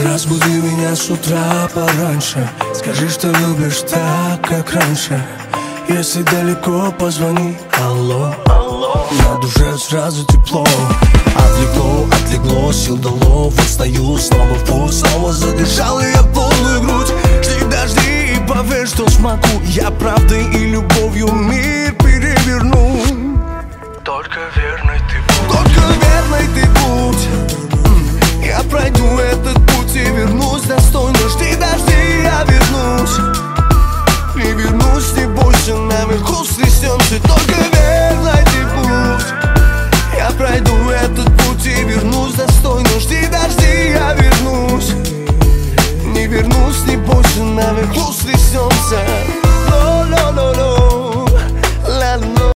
Разбуди меня с утра пораньше. Скажи, что любишь так, как раньше. Если далеко, позвони, алло. На душе сразу тепло. Отлегло, сил дало. Вот стою, снова в путь. Снова задышал и я полную грудь. Жди, дожди и поверь, что смогу я правдой и любовью мир переверну.